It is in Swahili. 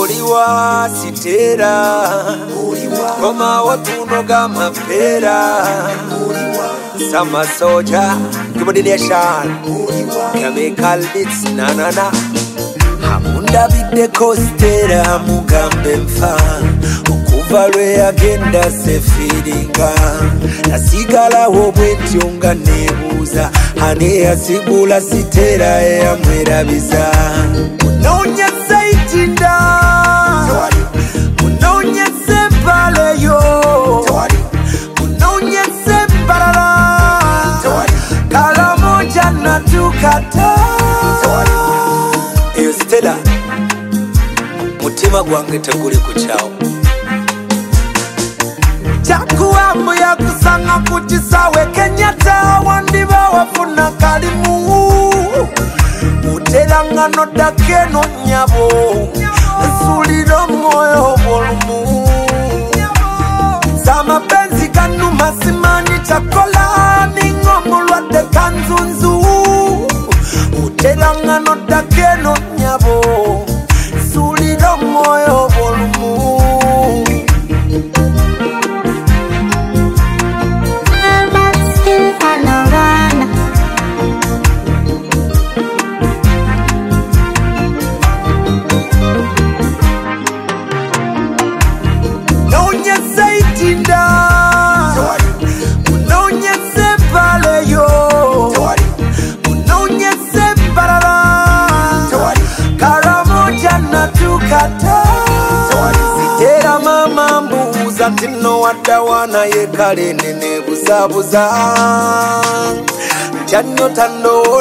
Uliwa sitera Koma watunoga mapera Sama soja Kibodination Chemical bits na Hamunda bide kostera Mugambe mfa Ukuvalwe agenda sefiringa Nasigala wobweti unga nebuza Hane asigula sitera ya mwerabiza Unonye seitinda Unonye sempale yo Unonye semparara Kala moja na tukata Eyo Stella Mutima gwange teguli kuchao Chakuamu ya kusanga kuchisawe Kenyatta wandiba wafuna kalimu Utelangano dakeno nyabo Suliro moyo volumu Sama benzi kanu masimani chakola Ningomulwa de kanzunzu Utelangano dakeno nyabo Suliro moyo volumu Sitera mama mbuza tino wadawana ye kale nene buza Chanyo tando